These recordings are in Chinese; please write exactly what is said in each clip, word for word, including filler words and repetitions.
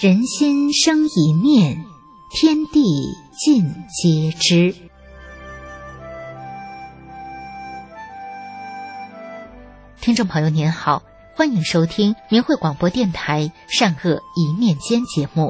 人心生一念，天地尽皆知。听众朋友您好，欢迎收听明慧广播电台善恶一念间节目。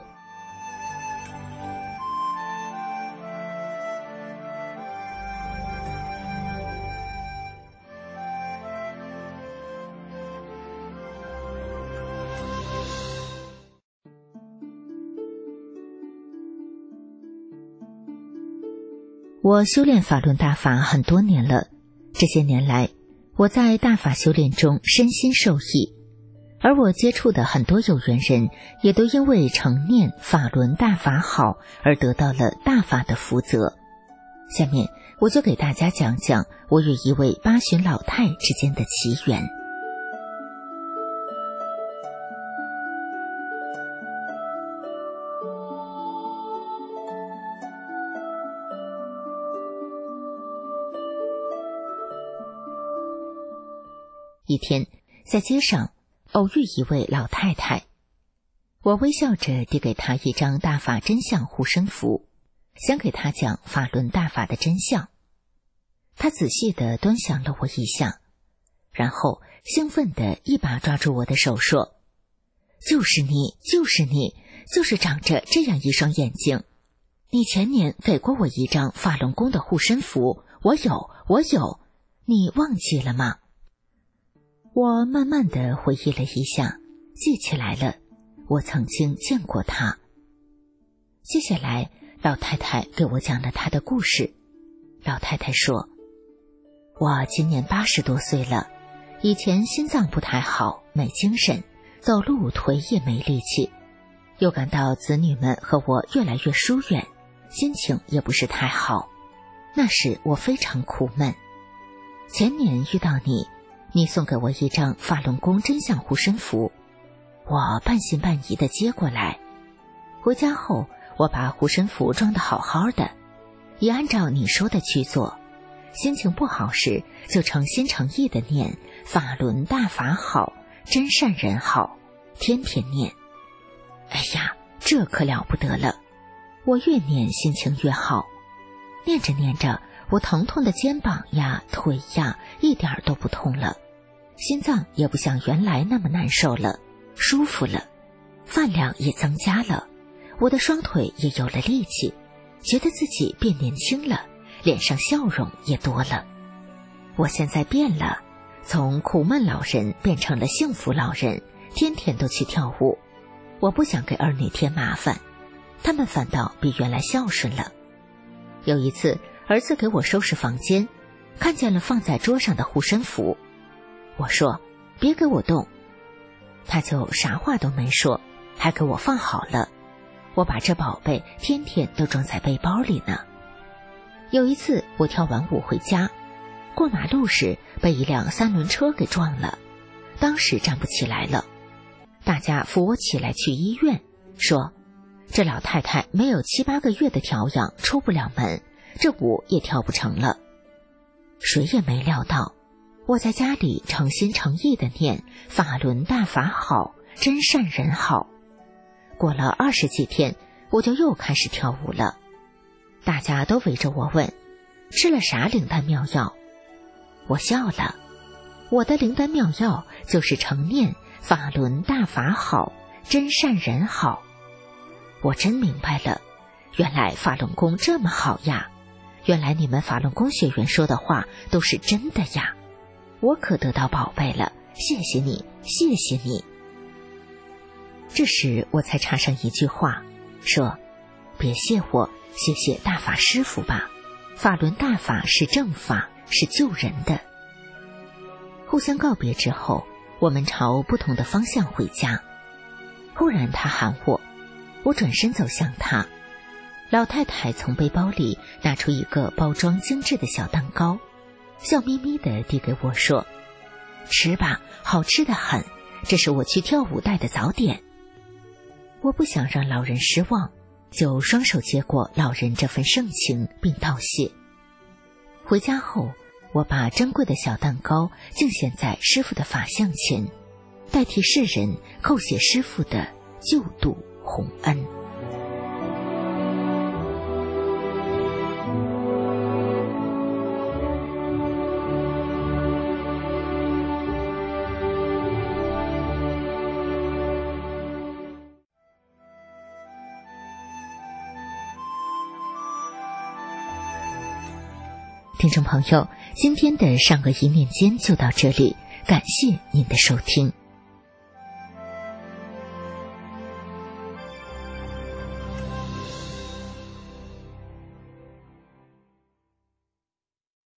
我修炼法轮大法很多年了，这些年来我在大法修炼中身心受益，而我接触的很多有缘人也都因为承念法轮大法好而得到了大法的福泽。下面我就给大家讲讲我与一位八旬老太之间的奇缘。一天在街上偶遇一位老太太，我微笑着递给她一张大法真相护身符，想给她讲法轮大法的真相。她仔细地端详了我一下，然后兴奋地一把抓住我的手说：就是你，就是你，就是长着这样一双眼睛。你前年给过我一张法轮功的护身符，我有，我有，你忘记了吗？我慢慢地回忆了一下，记起来了，我曾经见过她。接下来老太太给我讲了她的故事。老太太说，我今年八十多岁了，以前心脏不太好，没精神，走路腿也没力气，又感到子女们和我越来越疏远，心情也不是太好。那时我非常苦闷。前年遇到你，你送给我一张法轮功真相护身符，我半信半疑地接过来。回家后，我把护身符装得好好的，也按照你说的去做。心情不好时，就诚心诚意地念法轮大法好，真善人好，天天念。哎呀，这可了不得了！我越念心情越好，念着念着，我疼痛的肩膀呀、腿呀，一点都不痛了。心脏也不像原来那么难受了，舒服了，饭量也增加了，我的双腿也有了力气，觉得自己变年轻了，脸上笑容也多了。我现在变了，从苦闷老人变成了幸福老人，天天都去跳舞。我不想给儿女添麻烦，他们反倒比原来孝顺了。有一次，儿子给我收拾房间，看见了放在桌上的护身符，我说别给我动，他就啥话都没说，还给我放好了。我把这宝贝天天都装在背包里呢。有一次我跳完舞回家，过马路时被一辆三轮车给撞了，当时站不起来了，大家扶我起来去医院，说这老太太没有七八个月的调养，出不了门，这舞也跳不成了。谁也没料到我在家里诚心诚意地念法轮大法好，真善人好。过了二十几天，我就又开始跳舞了。大家都围着我问，吃了啥灵丹妙药？我笑了，我的灵丹妙药就是诚念法轮大法好，真善人好。我真明白了，原来法轮功这么好呀，原来你们法轮功学员说的话都是真的呀。我可得到宝贝了，谢谢你，谢谢你。这时我才插上一句话，说别谢我，谢谢大法师父吧，法轮大法是正法，是救人的。互相告别之后，我们朝不同的方向回家。忽然他喊我，我转身走向他。老太太从背包里拿出一个包装精致的小蛋糕，笑眯眯地递给我说，吃吧，好吃得很，这是我去跳舞带的早点。我不想让老人失望，就双手接过老人这份盛情并道谢。回家后，我把珍贵的小蛋糕敬献在师父的法像前，代替世人叩谢师父的救度洪恩。听众朋友，今天的善恶一念间就到这里，感谢您的收听。